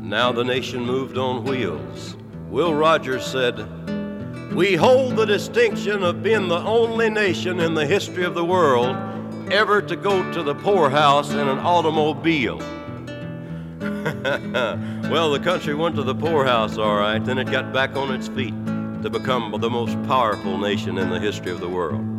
Now the nation moved on wheels. Will Rogers said, "We hold the distinction of being the only nation in the history of the world ever to go to the poorhouse in an automobile." Well, the country went to the poorhouse, all right, then it got back on its feet to become the most powerful nation in the history of the world.